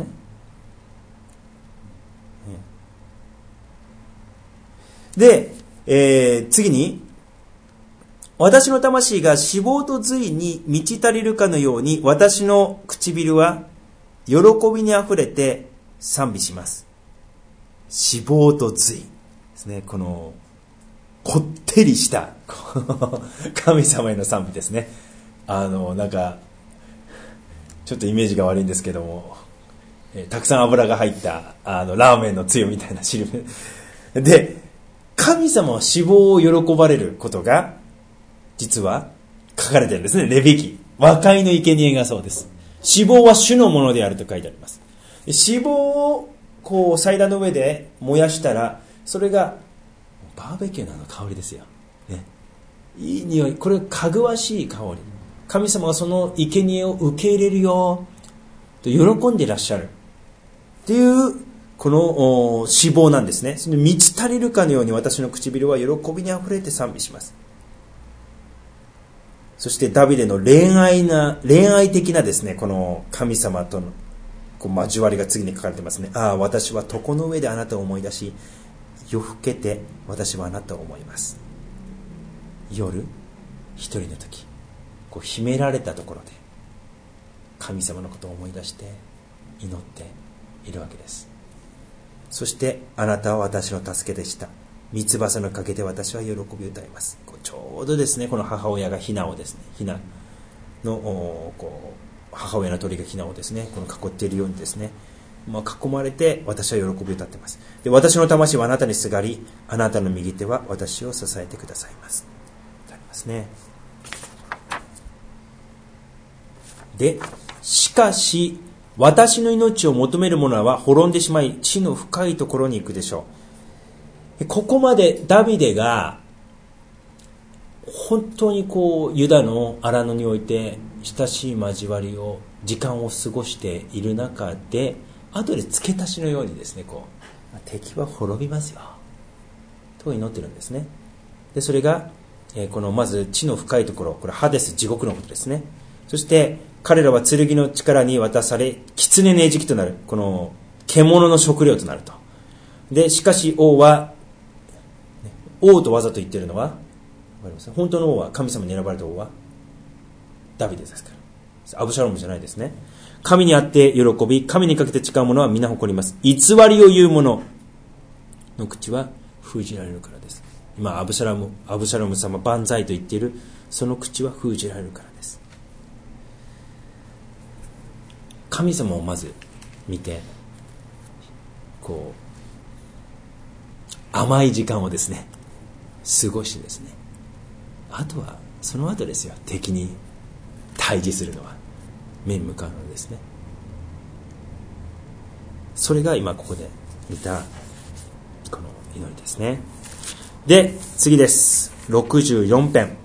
で、えー、次に、私の魂が脂肪と髄に満ち足りるかのように、私の唇は喜びにあふれて賛美します。脂肪と髄ですね。このこってりした神様への賛美ですね。あのなんかちょっとイメージが悪いんですけども、えー、たくさん油が入ったあのラーメンのつゆみたいな汁で、神様は脂肪を喜ばれることが実は書かれてるんですね。レビ記、和解の生贄がそうです。脂肪は主のものであると書いてあります。脂肪をこう祭壇の上で燃やしたら、それがバーベキューの香りですよ、ね、いい匂い。これかぐわしい香り。神様はその生贄を受け入れるよと喜んでいらっしゃるっていうこの脂肪なんですね。その満ち足りるかのように私の唇は喜びにあふれて賛美します。そしてダビデの恋愛な恋愛的なですね、この神様とのこう交わりが次に書かれてますね。ああ、私は床の上であなたを思い出し、夜更けて私はあなたを思います。夜一人の時、こう秘められたところで神様のことを思い出して祈っているわけです。そしてあなたは私の助けでした。三翼の陰で私は喜び歌います。こうちょうどですね、この母親がヒナをですね、ヒナのこう母親の鳥がヒナをですね、この囲っているようにですね、まあ、囲まれて私は喜び歌っています。で、私の魂はあなたにすがり、あなたの右手は私を支えてくださいます。とありますね。で、しかし私の命を求める者は滅んでしまい、地の深いところに行くでしょう。ここまでダビデが本当にこうユダの荒野において親しい交わりを時間を過ごしている中で、後で付け足しのようにですね、こう敵は滅びますよと祈ってるんですね。でそれが、えー、このまず地の深いところ、これハデス、地獄のことですね。そして彼らは剣の力に渡され、狐の餌食となる、この獣の食料となると。でしかし王は、王とわざと言っているのはわかります？本当の王は、神様に選ばれた王はダビデですから、アブシャロムじゃないですね。神にあって喜び、神にかけて誓う者は皆誇ります。偽りを言う者の口は封じられるからです。今アブシャロム、アブシャロム様万歳と言っている、その口は封じられるからです。神様をまず見て、こう甘い時間をですね過ごしてですね、あとはその後ですよ、敵に対峙するのは面向かうのですね。それが今ここで見たこの祈りですね。で次です。ろくじゅうよん編、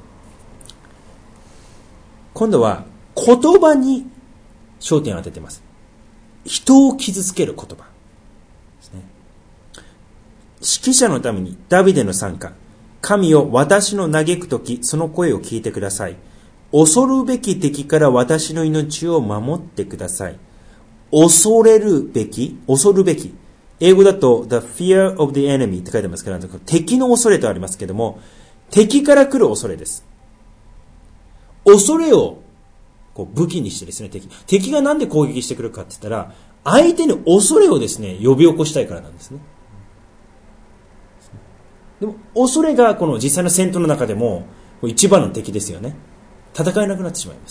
今度は言葉に焦点を当てています。人を傷つける言葉ですね。指揮者のためにダビデの賛歌、神よ私の嘆くときその声を聞いてください。恐るべき敵から私の命を守ってください。恐れるべき、恐るべき、英語だと the fear of the enemy って書いてますから、敵の恐れとありますけども、敵から来る恐れです。恐れをこう武器にしてですね、敵敵がなんで攻撃してくるかって言ったら、相手に恐れをですね呼び起こしたいからなんですね。でも恐れがこの実際の戦闘の中でも一番の敵ですよね。戦えなくなってしまいます。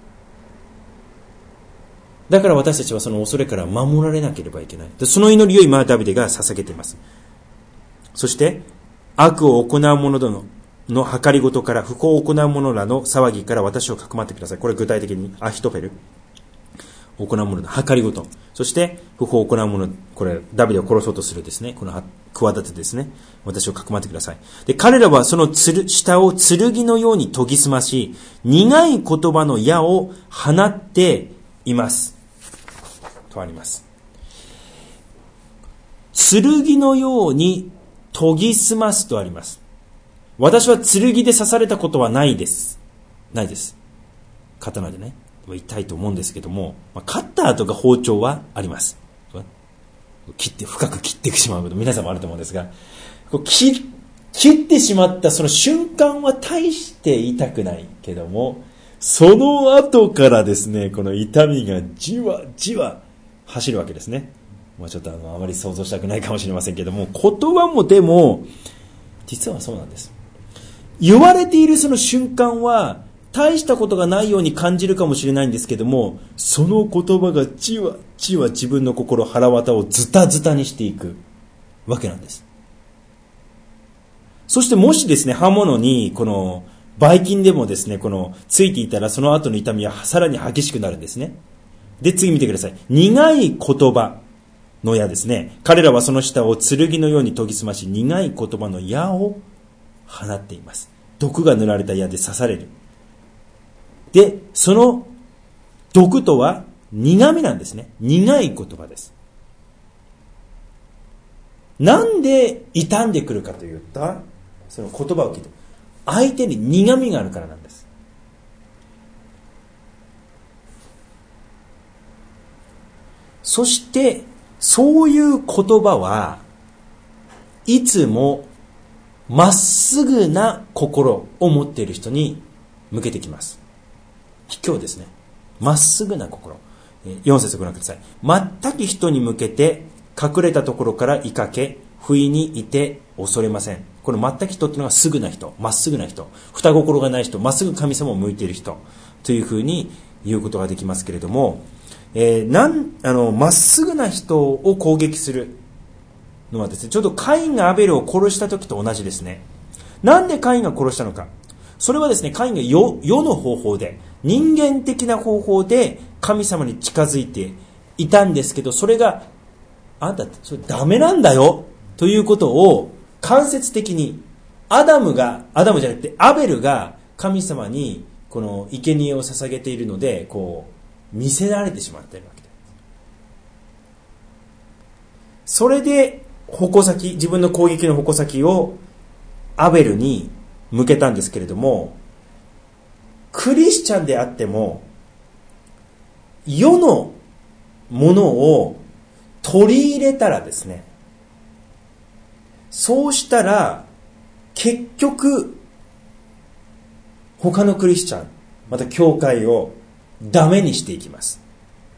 だから私たちはその恐れから守られなければいけない。でその祈りを今ダビデが捧げています。そして悪を行う者どのの計りごとから、不法を行う者らの騒ぎから私をかくまってください。これ具体的にアヒトフェル、行う者の計りごと、そして不法を行う者、これダビデを殺そうとするですね、この企てですね、私をかくまってください。で彼らはそのつる下を剣のように研ぎ澄まし、苦い言葉の矢を放っていますとあります。剣のように研ぎ澄ますとあります。私は剣で刺されたことはないです。ないです。刀でね。痛いと思うんですけども、カッターとか包丁はあります。切って、深く切ってしまうこと、皆さんもあると思うんですが、切、切ってしまったその瞬間は大して痛くないけども、その後からですね、この痛みがじわじわ走るわけですね。まあ、ちょっとあの、あまり想像したくないかもしれませんけども、言葉もでも、実はそうなんです。言われているその瞬間は大したことがないように感じるかもしれないんですけども、その言葉がじわじわ自分の心、腹渡をズタズタにしていくわけなんです。そしてもしですね、刃物にこのばい菌でもですね、このついていたら、その後の痛みはさらに激しくなるんですね。で次見てください。苦い言葉の矢ですね。彼らはその下を剣のように研ぎ澄まし、苦い言葉の矢を放っています。毒が塗られた矢で刺される。で、その毒とは苦味なんですね。苦い言葉です。なんで傷んでくるかといったその言葉を聞いて、相手に苦味があるからなんです。そしてそういう言葉はいつもまっすぐな心を持っている人に向けてきます。卑怯ですね。まっすぐな心。よん節ご覧ください。全く人に向けて隠れたところから追いかけ、不意にいて恐れません。この全く人っていうのがすぐな人、まっすぐな人、双心がない人、まっすぐ神様を向いている人というふうに言うことができますけれども、えー、なんあのまっすぐな人を攻撃するのはですね、ちょうどカインがアベルを殺した時と同じですね。なんでカインが殺したのか。それはですね、カインが世、世の方法で、人間的な方法で神様に近づいて、 いたんですけど、それがあんたそれダメなんだよということを間接的にアダムがアダムじゃなくてアベルが神様にこの生贄を捧げているので、こう見せられてしまっているわけです。それで矛先、自分の攻撃の矛先をアベルに向けたんですけれども、クリスチャンであっても世のものを取り入れたらですね、そうしたら結局他のクリスチャン、また教会をダメにしていきます。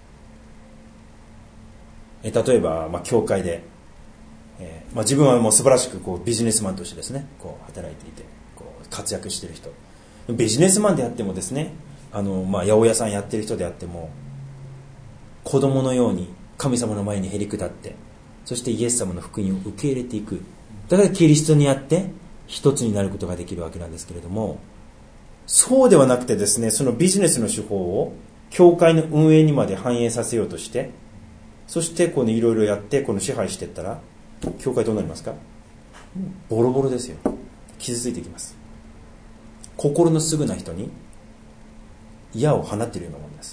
え例えば、まあ、教会で、えーまあ、自分はもう素晴らしくこうビジネスマンとしてですね、こう働いていてこう活躍している人、ビジネスマンであってもですね、あの、まあ、八百屋さんやってる人であっても、子供のように神様の前にへり下って、そしてイエス様の福音を受け入れていく。だからキリストにあって一つになることができるわけなんですけれども、そうではなくてですね、そのビジネスの手法を教会の運営にまで反映させようとして、そしてこのいろいろやってこの支配していったら、教会どうなりますか？ボロボロですよ。傷ついてきます。心のすぐな人に矢を放っているようなものです。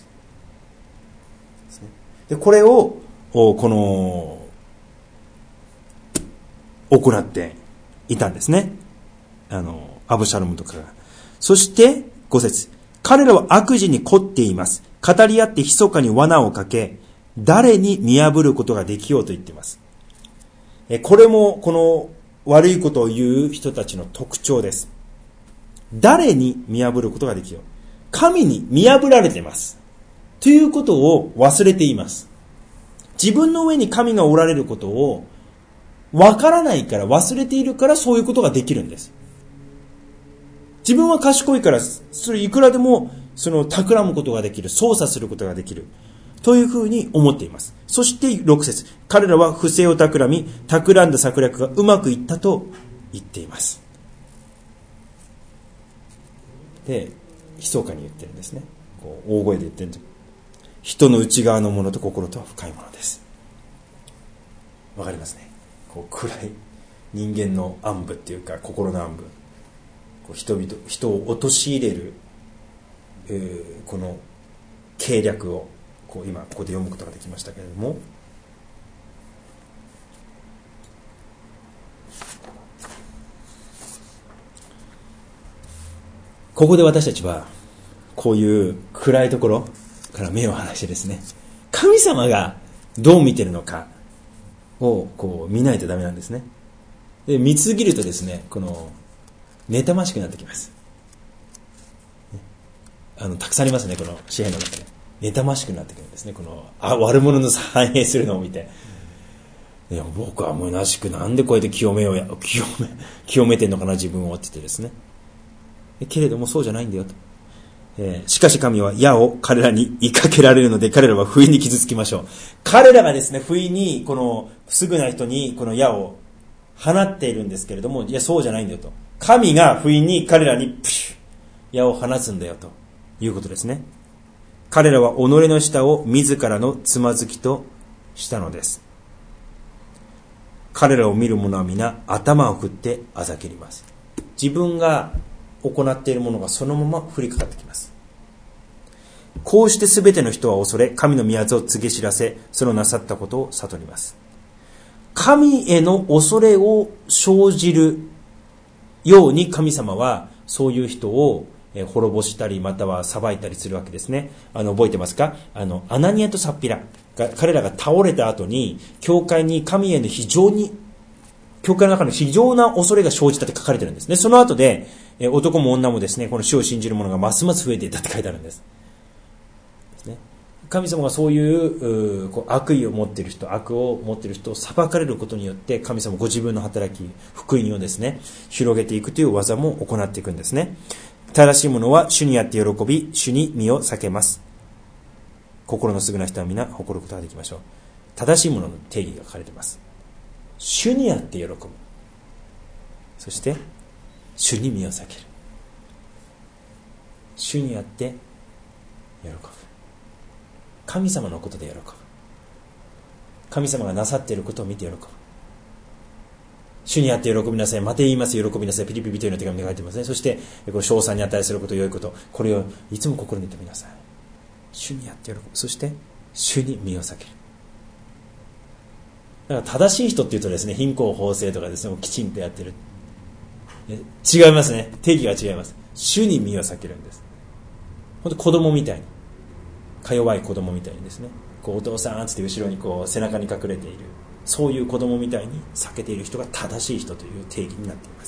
でこれをこの行っていたんですね、あのアブシャロムとかが。そしてご節、彼らは悪事に凝っています。語り合って密かに罠をかけ、誰に見破ることができようと言っています。これもこの悪いことを言う人たちの特徴です。誰に見破ることができよう。神に見破られていますということを忘れています。自分の上に神がおられることをわからないから、忘れているから、そういうことができるんです。自分は賢いから、それいくらでもその企むことができる、操作することができるというふうに思っています。そしてろく節、彼らは不正を企み、企んだ策略がうまくいったと言っています。で、密かに言ってるんですね。こう大声で言ってるんです。人の内側のものと心とは深いものです。わかりますね。こう暗い人間の暗部っていうか、心の暗部、こう人々人を陥れる、えー、この計略をこう今ここで読むことができましたけれども、ここで私たちはこういう暗いところから目を離してですね、神様がどう見てるのかをこう見ないとダメなんですね。で、見続けるとですね、この妬ましくなってきます。あのたくさんありますね、この詩篇の中で。妬ましくなってくるんですね。このあ悪者の反映するのを見て、いや僕は虚しく、なんでこうやって清めようや清め清めてんのかな自分をって言ってですね。けれどもそうじゃないんだよと。えー、しかし神は矢を彼らに言いかけられるので、彼らは不意に傷つきましょう。彼らがですね、不意にこのすぐな人にこの矢を放っているんですけれども、いやそうじゃないんだよと。神が不意に彼らにプシュ矢を放つんだよということですね。彼らは己の舌を自らのつまずきとしたのです。彼らを見る者は皆頭を振ってあざけります。自分が行っているものがそのまま降りかかってきます。こうしてすべての人は恐れ、神の御業を告げ知らせ、そのなさったことを悟ります。神への恐れを生じるように神様はそういう人を滅ぼしたり、または裁いたりするわけですね。あの覚えてますか？あのアナニアとサッピラが、彼らが倒れた後に教会に神への非常に教会の中の非常な恐れが生じたって書かれてるんですね。その後で男も女もですね、この主を信じる者がますます増えていったって書いてあるんです。神様がそういう、うこう悪意を持っている人、悪を持っている人を裁かれることによって、神様ご自分の働き、福音をですね、広げていくという技も行っていくんですね。正しいものは主にあって喜び、主に身を避けます。心のすぐな人は皆誇ることができましょう。正しいものの定義が書かれています。主にあって喜ぶ。そして主に身を避ける。主にあって喜ぶ。神様のことで喜ぶ。 神様がなさっていることを見て喜ぶ。主にあって喜びなさい、また言います喜びなさい、ピリピリというの手紙で書いてますね。そしてこの称賛に値すること、良いこと、これをいつも心に留めなさい。主にあって喜ぶ、そして主に身を避ける。だから正しい人っていうとですね、貧困法制とかですね、きちんとやってる、違いますね。定義が違います。主に身を避けるんです。本当子供みたいに、か弱い子供みたいにですね、こうお父さんって後ろにこう背中に隠れている、そういう子供みたいに避けている人が正しい人という定義になっています。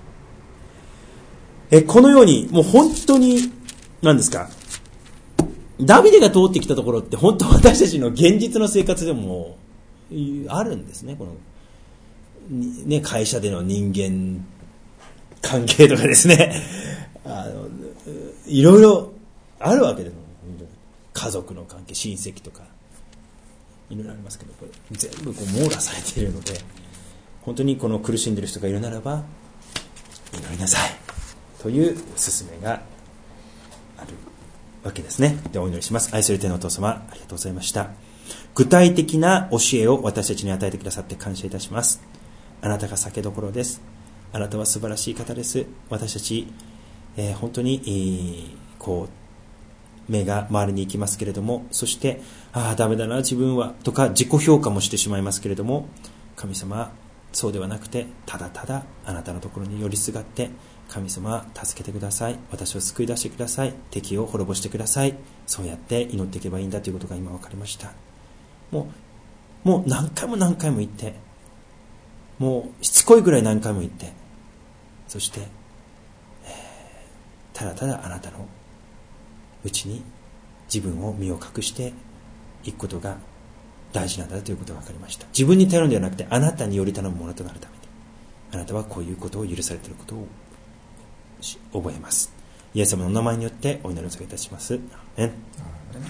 えこのようにもう本当に何ですか、ダビデが通ってきたところって本当私たちの現実の生活でもあるんですね。このね、会社での人間関係とかですね、あのいろいろあるわけです。家族の関係、親戚とかいろいろありますけど、これ全部こう網羅されているので、本当にこの苦しんでいる人がいるならば祈りなさいという勧めがあるわけですね。で、お祈りします。愛する天のお父様、ありがとうございました。具体的な教えを私たちに与えてくださって感謝いたします。あなたが酒どころです。あなたは素晴らしい方です。私たち、えー、本当に、えー、こう目が周りに行きますけれども、そしてああダメだな自分はとか自己評価もしてしまいますけれども、神様そうではなくて、ただただあなたのところに寄りすがって、神様助けてください、私を救い出してください、敵を滅ぼしてください、そうやって祈っていけばいいんだということが今分かりました。もうもう何回も何回も言って、もうしつこいぐらい何回も言って、そして、えー、ただただあなたのうちに自分を身を隠していくことが大事なんだということが分かりました。自分に頼るのではなくて、あなたにより頼むものとなるために、あなたはこういうことを許されていることを覚えます。イエス様のお名前によってお祈りを捧げいたします。アーメン。